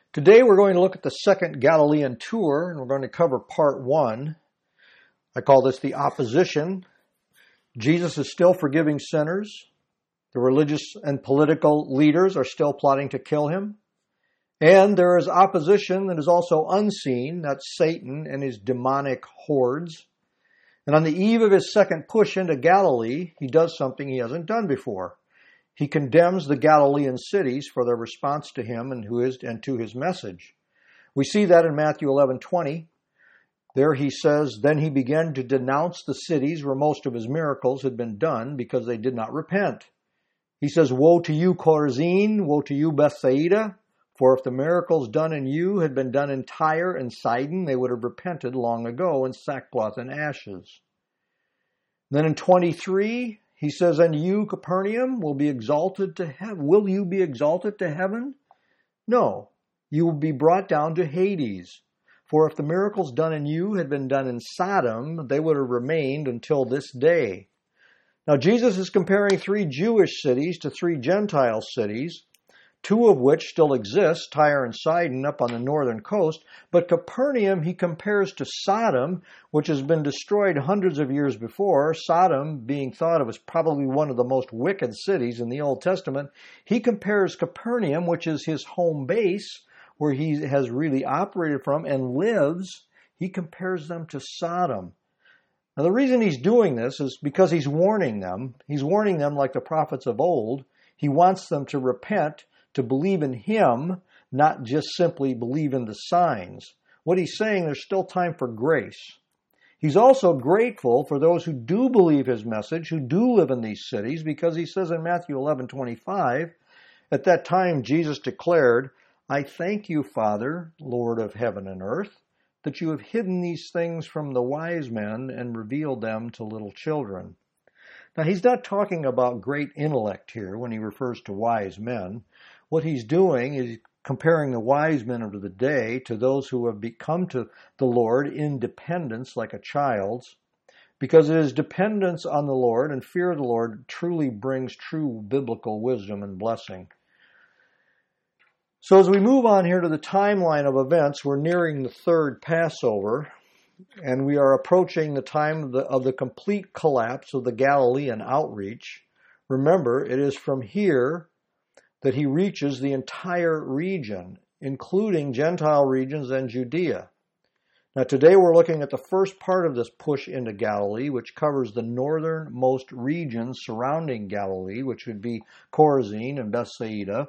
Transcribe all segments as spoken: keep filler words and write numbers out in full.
Today we're going to look at the second Galilean tour, and we're going to cover part one. I call this the opposition. Jesus is still forgiving sinners. The religious and political leaders are still plotting to kill him. And there is opposition that is also unseen. That's Satan and his demonic hordes. And on the eve of his second push into Galilee, he does something he hasn't done before. He condemns the Galilean cities for their response to him and, who is, and to his message. We see that in Matthew eleven twenty. There he says, "Then he began to denounce the cities where most of his miracles had been done because they did not repent." He says, "Woe to you, Chorazin! Woe to you, Bethsaida! For if the miracles done in you had been done in Tyre and Sidon, they would have repented long ago in sackcloth and ashes." Then in twenty-three, he says, "And you, Capernaum, will be exalted to heaven. Will you be exalted to heaven? No, you will be brought down to Hades. For if the miracles done in you had been done in Sodom, they would have remained until this day." Now, Jesus is comparing three Jewish cities to three Gentile cities, two of which still exist, Tyre and Sidon up on the northern coast, but Capernaum he compares to Sodom, which has been destroyed hundreds of years before. Sodom being thought of as probably one of the most wicked cities in the Old Testament. He compares Capernaum, which is his home base, where he has really operated from and lives, he compares them to Sodom. Now the reason he's doing this is because he's warning them. He's warning them like the prophets of old. He wants them to repent, to believe in him, not just simply believe in the signs. What he's saying, there's still time for grace. He's also grateful for those who do believe his message, who do live in these cities, because he says in Matthew eleven twenty-five, at that time Jesus declared, "I thank you, Father, Lord of heaven and earth, that you have hidden these things from the wise men and revealed them to little children." Now, he's not talking about great intellect here when he refers to wise men. What he's doing is comparing the wise men of the day to those who have become to the Lord in dependence like a child's, because it is dependence on the Lord and fear of the Lord truly brings true biblical wisdom and blessing. So as we move on here to the timeline of events, we're nearing the third Passover, and we are approaching the time of the, of the complete collapse of the Galilean outreach. Remember, it is from here that he reaches the entire region, including Gentile regions and Judea. Now today we're looking at the first part of this push into Galilee, which covers the northernmost regions surrounding Galilee, which would be Chorazin and Bethsaida.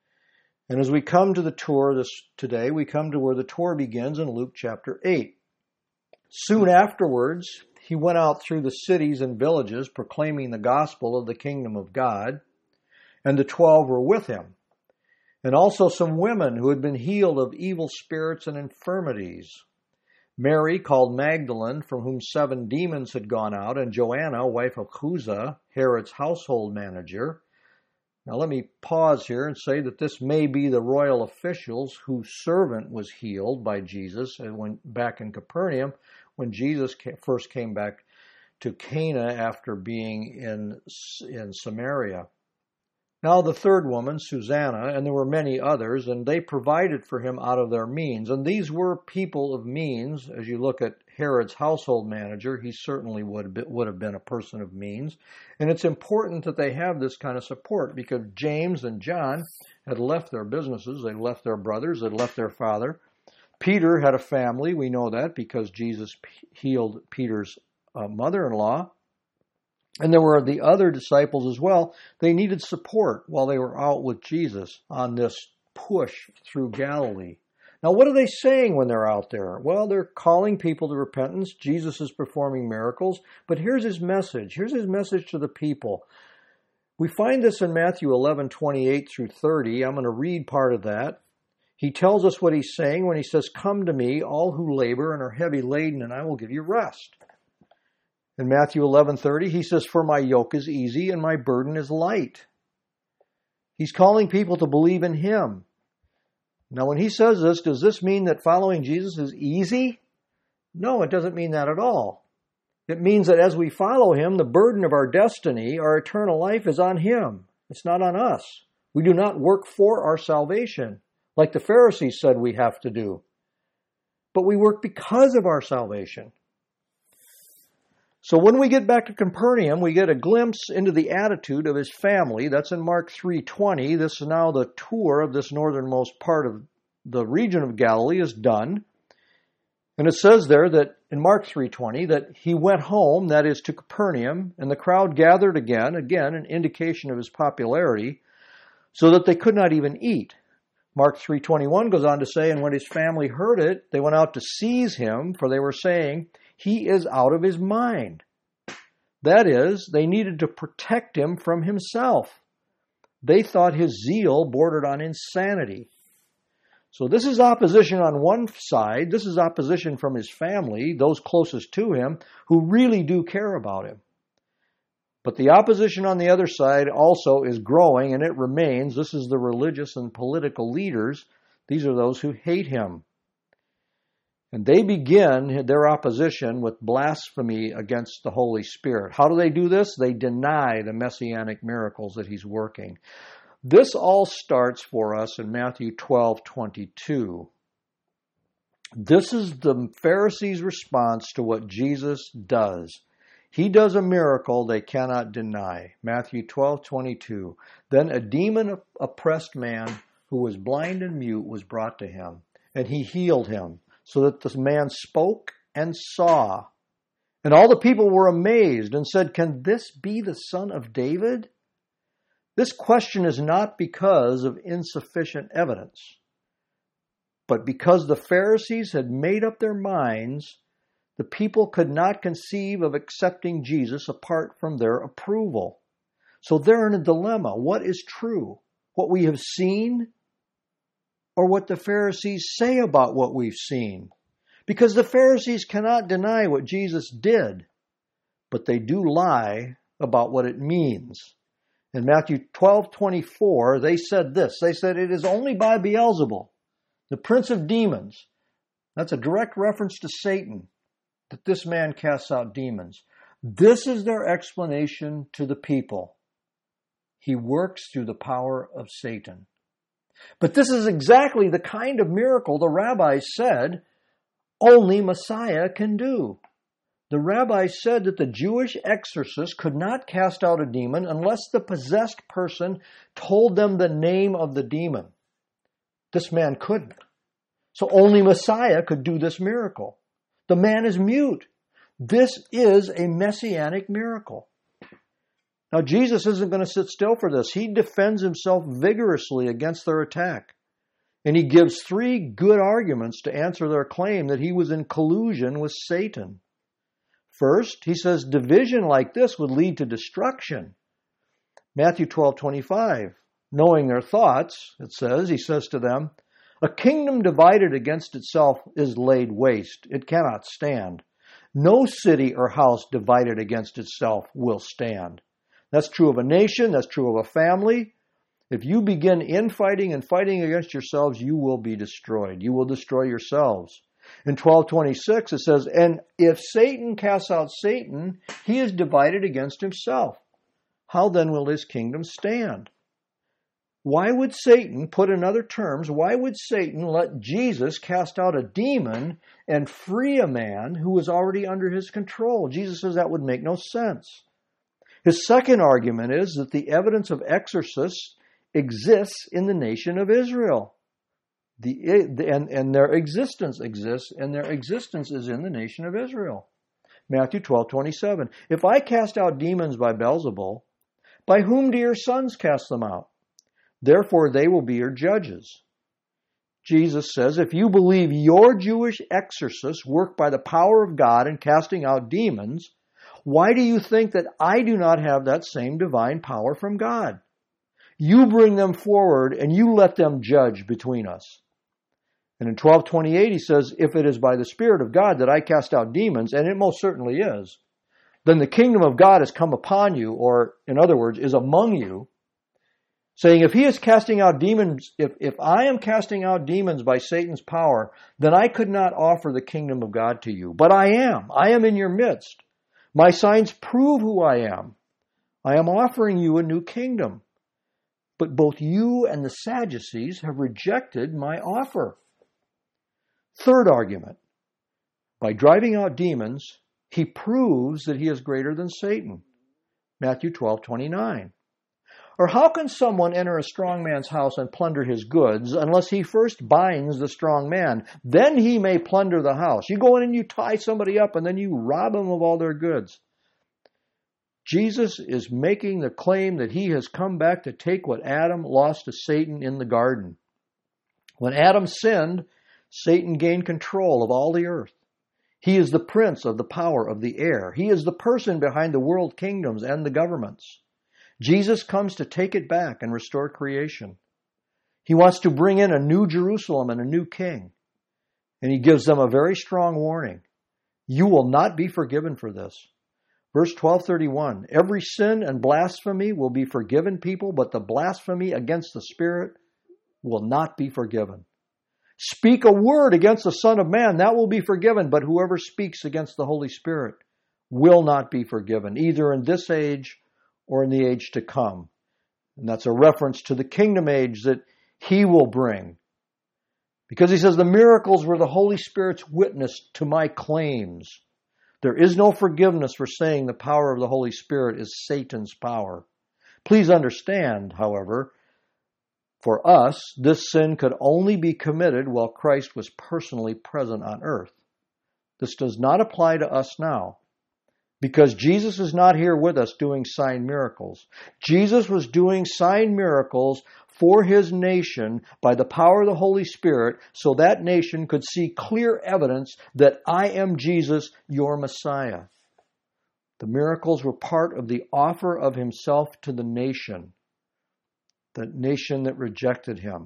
And as we come to the tour this today, we come to where the tour begins in Luke chapter eight. Soon afterwards, he went out through the cities and villages proclaiming the gospel of the kingdom of God, and the twelve were with him, and also some women who had been healed of evil spirits and infirmities. Mary, called Magdalene, from whom seven demons had gone out, and Joanna, wife of Chuza, Herod's household manager. Now let me pause here and say that this may be the royal officials whose servant was healed by Jesus and went back in Capernaum when Jesus first came back to Cana after being in, in Samaria. Now the third woman, Susanna, and there were many others, and they provided for him out of their means. And these were people of means. As you look at Herod's household manager, he certainly would, would have been a person of means. And it's important that they have this kind of support because James and John had left their businesses. They left their brothers. They left their father. Peter had a family. We know that because Jesus healed Peter's uh, mother-in-law. And there were the other disciples as well. They needed support while they were out with Jesus on this push through Galilee. Now, what are they saying when they're out there? Well, they're calling people to repentance. Jesus is performing miracles. But here's his message. Here's his message to the people. We find this in Matthew eleven twenty-eight through thirty. I'm going to read part of that. He tells us what he's saying when he says, "Come to me, all who labor and are heavy laden, and I will give you rest." In Matthew eleven thirty, he says, "For my yoke is easy and my burden is light." He's calling people to believe in him. Now, when he says this, does this mean that following Jesus is easy? No, it doesn't mean that at all. It means that as we follow him, the burden of our destiny, our eternal life, is on him. It's not on us. We do not work for our salvation. like the Pharisees said we have to do. But we work because of our salvation. So when we get back to Capernaum, we get a glimpse into the attitude of his family. That's in Mark three twenty. This is now the tour of this northernmost part of the region of Galilee is done. And it says there that in Mark three twenty that he went home, that is to Capernaum, and the crowd gathered again, again an indication of his popularity, so that they could not even eat. Mark three twenty-one goes on to say, and when his family heard it, they went out to seize him, for they were saying, he is out of his mind. That is, they needed to protect him from himself. They thought his zeal bordered on insanity. So this is opposition on one side. This is opposition from his family, those closest to him, who really do care about him. But the opposition on the other side also is growing, and it remains. This is the religious and political leaders. These are those who hate him. And they begin their opposition with blasphemy against the Holy Spirit. How do they do this? They deny the messianic miracles that he's working. This all starts for us in Matthew twelve twenty-two. This is the Pharisees' response to what Jesus does. He does a miracle they cannot deny. Matthew twelve twenty-two. Then a demon-oppressed man who was blind and mute was brought to him, and he healed him, so that the man spoke and saw. And all the people were amazed and said, can this be the son of David? This question is not because of insufficient evidence, but because the Pharisees had made up their minds, the people could not conceive of accepting Jesus apart from their approval. So they're in a dilemma. What is true? What we have seen, or what the Pharisees say about what we've seen? Because the Pharisees cannot deny what Jesus did, but they do lie about what it means. In Matthew twelve twenty-four, they said this. They said, it is only by Beelzebul, the prince of demons. That's a direct reference to Satan, that this man casts out demons. This is their explanation to the people. He works through the power of Satan. But this is exactly the kind of miracle the rabbis said only Messiah can do. The rabbis said that the Jewish exorcist could not cast out a demon unless the possessed person told them the name of the demon. This man couldn't. So only Messiah could do this miracle. The man is mute. This is a messianic miracle. Now, Jesus isn't going to sit still for this. He defends himself vigorously against their attack. And he gives three good arguments to answer their claim that he was in collusion with Satan. First, he says division like this would lead to destruction. Matthew twelve twenty-five, knowing their thoughts, it says, he says to them, a kingdom divided against itself is laid waste. It cannot stand. No city or house divided against itself will stand. That's true of a nation. That's true of a family. If you begin infighting and fighting against yourselves, you will be destroyed. You will destroy yourselves. In twelve twenty-six, it says, and if Satan casts out Satan, he is divided against himself. How then will his kingdom stand? Why would Satan, put in other terms, why would Satan let Jesus cast out a demon and free a man who was already under his control? Jesus says that would make no sense. His second argument is that the evidence of exorcists exists in the nation of Israel. The, and, and their existence exists, and their existence is in the nation of Israel. Matthew twelve twenty-seven. If I cast out demons by Beelzebul, by whom do your sons cast them out? Therefore they will be your judges. Jesus says, if you believe your Jewish exorcists work by the power of God in casting out demons, why do you think that I do not have that same divine power from God? You bring them forward and you let them judge between us. And in twelve twenty-eight, he says, if it is by the Spirit of God that I cast out demons, and it most certainly is, then the kingdom of God has come upon you, or in other words, is among you, saying, if he is casting out demons, if, if I am casting out demons by Satan's power, then I could not offer the kingdom of God to you. But I am. I am in your midst. My signs prove who I am. I am offering you a new kingdom. but both you and the Sadducees have rejected my offer. Third argument. By driving out demons, he proves that he is greater than Satan. Matthew twelve twenty-nine. Or how can someone enter a strong man's house and plunder his goods unless he first binds the strong man? Then he may plunder the house. You go in and you tie somebody up and then you rob them of all their goods. Jesus is making the claim that he has come back to take what Adam lost to Satan in the garden. When Adam sinned, Satan gained control of all the earth. He is the prince of the power of the air. He is the person behind the world kingdoms and the governments. Jesus comes to take it back and restore creation. He wants to bring in a new Jerusalem and a new king. And he gives them a very strong warning. You will not be forgiven for this. Verse twelve thirty-one, every sin and blasphemy will be forgiven people, but the blasphemy against the Spirit will not be forgiven. Speak a word against the Son of Man, that will be forgiven, but whoever speaks against the Holy Spirit will not be forgiven, either in this age or in the age to come. And that's a reference to the kingdom age that he will bring. Because he says the miracles were the Holy Spirit's witness to my claims. There is no forgiveness for saying the power of the Holy Spirit is Satan's power. Please understand, however, for us, this sin could only be committed while Christ was personally present on earth. This does not apply to us now, because Jesus is not here with us doing sign miracles. Jesus was doing sign miracles for his nation by the power of the Holy Spirit, so that nation could see clear evidence that I am Jesus, your Messiah. The miracles were part of the offer of himself to the nation, the nation that rejected him.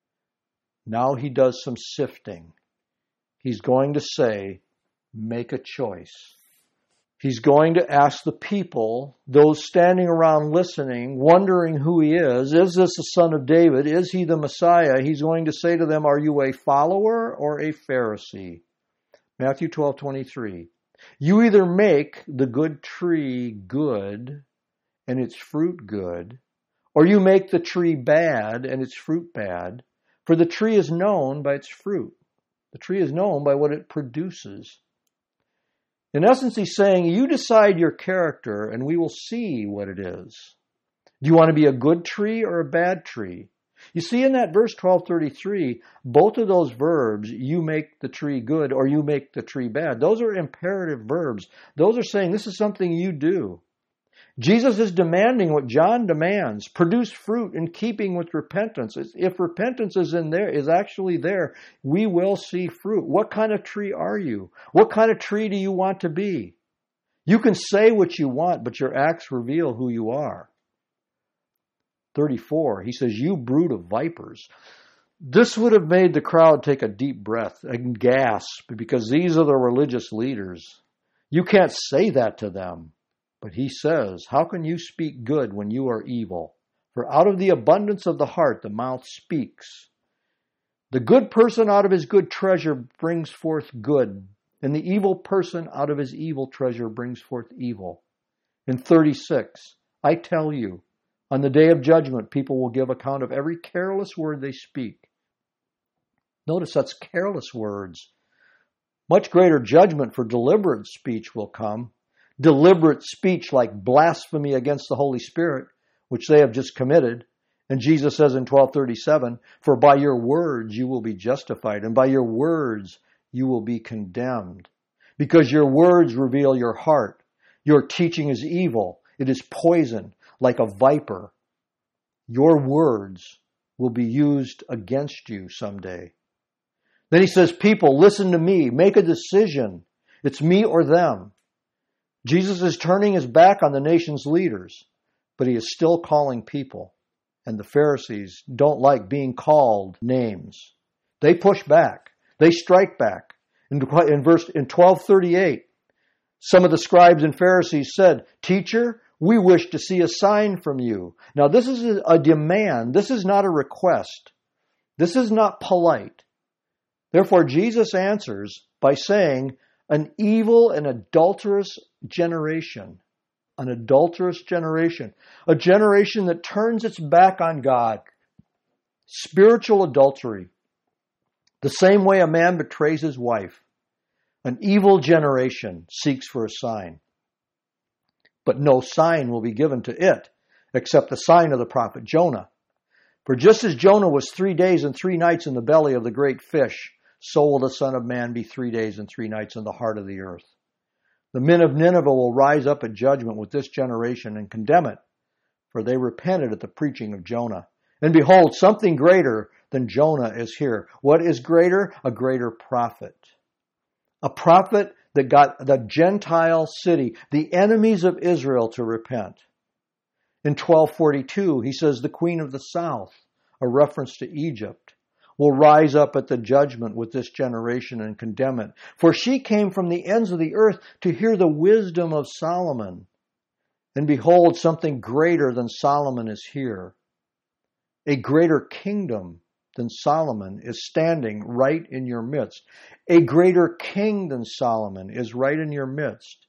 Now he does some sifting. He's going to say, make a choice. He's going to ask the people, those standing around listening, wondering who he is. Is this the Son of David? Is he the Messiah? He's going to say to them, are you a follower or a Pharisee? Matthew twelve twenty-three. You either make the good tree good and its fruit good, or you make the tree bad and its fruit bad, for the tree is known by its fruit. The tree is known by what it produces. In essence, he's saying, you decide your character and we will see what it is. Do you want to be a good tree or a bad tree? You see in that verse twelve thirty-three, both of those verbs, you make the tree good or you make the tree bad, those are imperative verbs. Those are saying this is something you do. Jesus is demanding what John demands, produce fruit in keeping with repentance. If repentance is in there, is actually there, we will see fruit. What kind of tree are you? What kind of tree do you want to be? You can say what you want, but your acts reveal who you are. thirty-four, he says, you brood of vipers. This would have made the crowd take a deep breath and gasp, because these are the religious leaders. You can't say that to them. But he says, how can you speak good when you are evil? For out of the abundance of the heart, the mouth speaks. The good person out of his good treasure brings forth good, and the evil person out of his evil treasure brings forth evil. In thirty-six, I tell you, on the day of judgment, people will give account of every careless word they speak. Notice that's careless words. Much greater judgment for deliberate speech will come. Deliberate speech like blasphemy against the Holy Spirit, which they have just committed. And Jesus says in twelve thirty-seven, for by your words you will be justified, and by your words you will be condemned. Because your words reveal your heart. Your teaching is evil. It is poison, like a viper. Your words will be used against you someday. Then he says, people, listen to me. Make a decision. It's me or them. Jesus is turning his back on the nation's leaders, but he is still calling people. And the Pharisees don't like being called names. They push back. They strike back. In, in verse in twelve thirty-eight, some of the scribes and Pharisees said, Teacher, we wish to see a sign from you. Now this is a, a demand. This is not a request. This is not polite. Therefore, Jesus answers by saying, an evil and adulterous generation. An adulterous generation. A generation that turns its back on God. Spiritual adultery. The same way a man betrays his wife. An evil generation seeks for a sign. But no sign will be given to it, except the sign of the prophet Jonah. For just as Jonah was three days and three nights in the belly of the great fish, so will the Son of Man be three days and three nights in the heart of the earth. The men of Nineveh will rise up at judgment with this generation and condemn it, for they repented at the preaching of Jonah. And behold, something greater than Jonah is here. What is greater? A greater prophet. A prophet that got the Gentile city, the enemies of Israel, to repent. In twelve forty-two, he says the queen of the south, a reference to Egypt, will rise up at the judgment with this generation and condemn it. For she came from the ends of the earth to hear the wisdom of Solomon. And behold, something greater than Solomon is here. A greater kingdom than Solomon is standing right in your midst. A greater king than Solomon is right in your midst.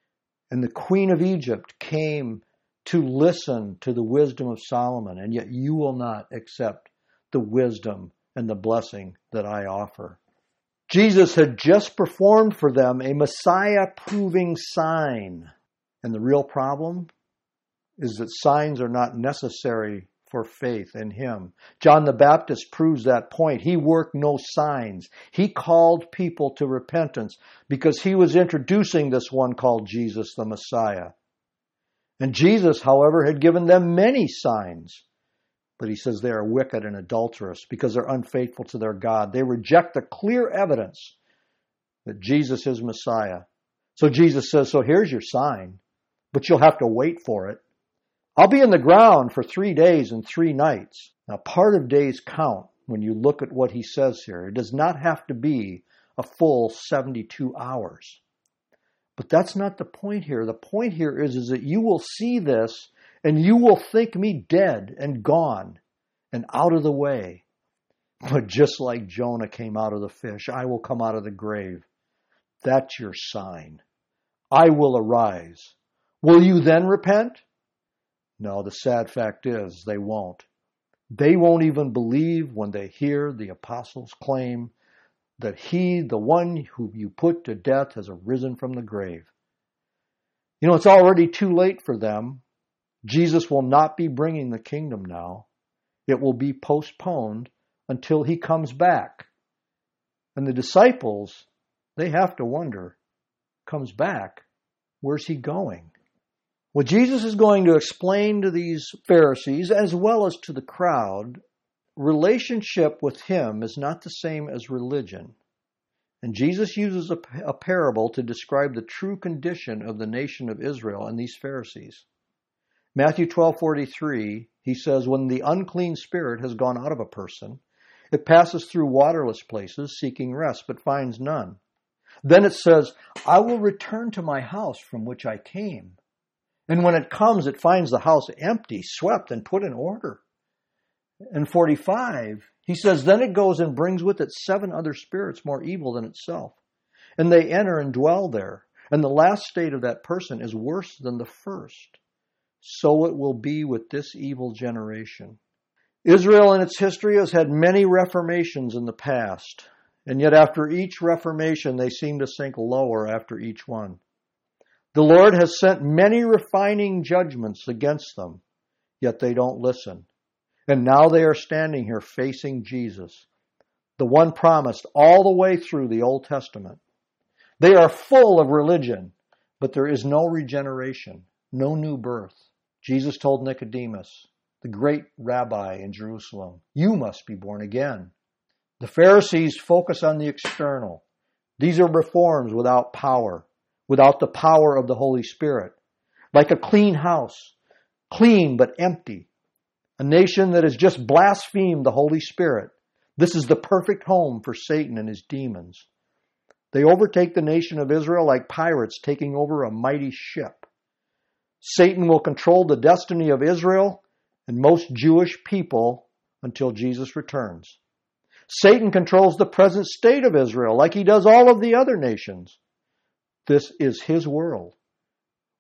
And the queen of Egypt came to listen to the wisdom of Solomon, and yet you will not accept the wisdom and the blessing that I offer. Jesus had just performed for them a Messiah-proving sign. And the real problem is that signs are not necessary for faith in Him. John the Baptist proves that point. He worked no signs. He called people to repentance because he was introducing this one called Jesus the Messiah. And Jesus, however, had given them many signs. But he says they are wicked and adulterous because they're unfaithful to their God. They reject the clear evidence that Jesus is Messiah. So Jesus says, so here's your sign, but you'll have to wait for it. I'll be in the ground for three days and three nights. Now, part of days count when you look at what he says here. It does not have to be a full seventy-two hours. But that's not the point here. The point here is, is that you will see this and you will think me dead and gone and out of the way. But just like Jonah came out of the fish, I will come out of the grave. That's your sign. I will arise. Will you then repent? No, the sad fact is they won't. They won't even believe when they hear the apostles claim that he, the one who you put to death, has arisen from the grave. You know, it's already too late for them. Jesus will not be bringing the kingdom now. It will be postponed until he comes back. And the disciples, they have to wonder, comes back, where's he going? Well, Jesus is going to explain to these Pharisees, as well as to the crowd, relationship with him is not the same as religion. And Jesus uses a, a parable to describe the true condition of the nation of Israel and these Pharisees. Matthew twelve forty-three, he says, when the unclean spirit has gone out of a person, it passes through waterless places seeking rest, but finds none. Then it says, I will return to my house from which I came. And when it comes, it finds the house empty, swept, and put in order. And forty-five, he says, then it goes and brings with it seven other spirits more evil than itself. And they enter and dwell there. And the last state of that person is worse than the first. So it will be with this evil generation. Israel in its history has had many reformations in the past. And yet after each reformation, they seem to sink lower after each one. The Lord has sent many refining judgments against them, yet they don't listen. And now they are standing here facing Jesus, the one promised all the way through the Old Testament. They are full of religion, but there is no regeneration, no new birth. Jesus told Nicodemus, the great rabbi in Jerusalem, you must be born again. The Pharisees focus on the external. These are reforms without power, without the power of the Holy Spirit. Like a clean house, clean but empty. A nation that has just blasphemed the Holy Spirit. This is the perfect home for Satan and his demons. They overtake the nation of Israel like pirates taking over a mighty ship. Satan will control the destiny of Israel and most Jewish people until Jesus returns. Satan controls the present state of Israel like he does all of the other nations. This is his world.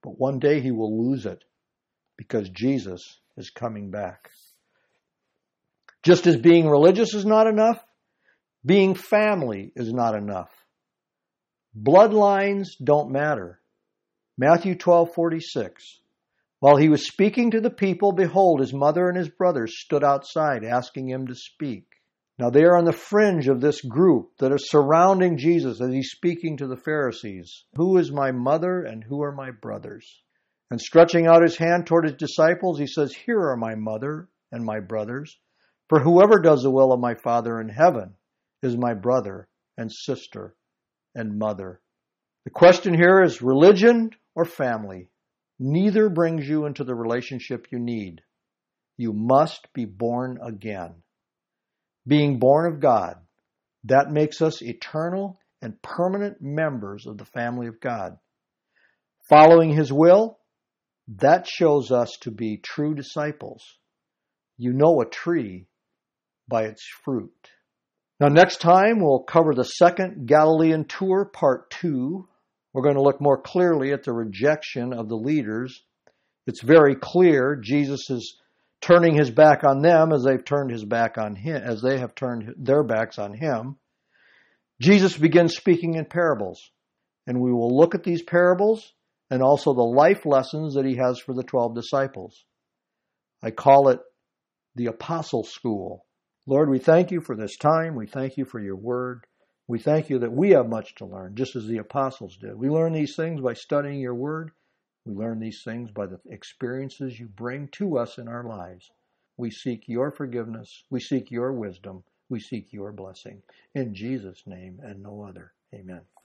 But one day he will lose it because Jesus is coming back. Just as being religious is not enough, being family is not enough. Bloodlines don't matter. Matthew twelve forty-six. While he was speaking to the people, behold, his mother and his brothers stood outside asking him to speak. Now they are on the fringe of this group that are surrounding Jesus as he's speaking to the Pharisees. Who is my mother and who are my brothers? And stretching out his hand toward his disciples, he says, here are my mother and my brothers. For whoever does the will of my Father in heaven is my brother and sister and mother. The question here is religion or family. Neither brings you into the relationship you need. You must be born again. Being born of God, that makes us eternal and permanent members of the family of God. Following his will, that shows us to be true disciples. You know a tree by its fruit. Now next time we'll cover the second Galilean tour, part two. We're going to look more clearly at the rejection of the leaders. It's very clear Jesus is turning his back on them as they've turned his back on him, as they have turned their backs on him. Jesus begins speaking in parables, and we will look at these parables and also the life lessons that he has for the twelve disciples. I call it the Apostle School. Lord, we thank you for this time. We thank you for your word. We thank you that we have much to learn, just as the apostles did. We learn these things by studying your word. We learn these things by the experiences you bring to us in our lives. We seek your forgiveness. We seek your wisdom. We seek your blessing. In Jesus' name and no other. Amen.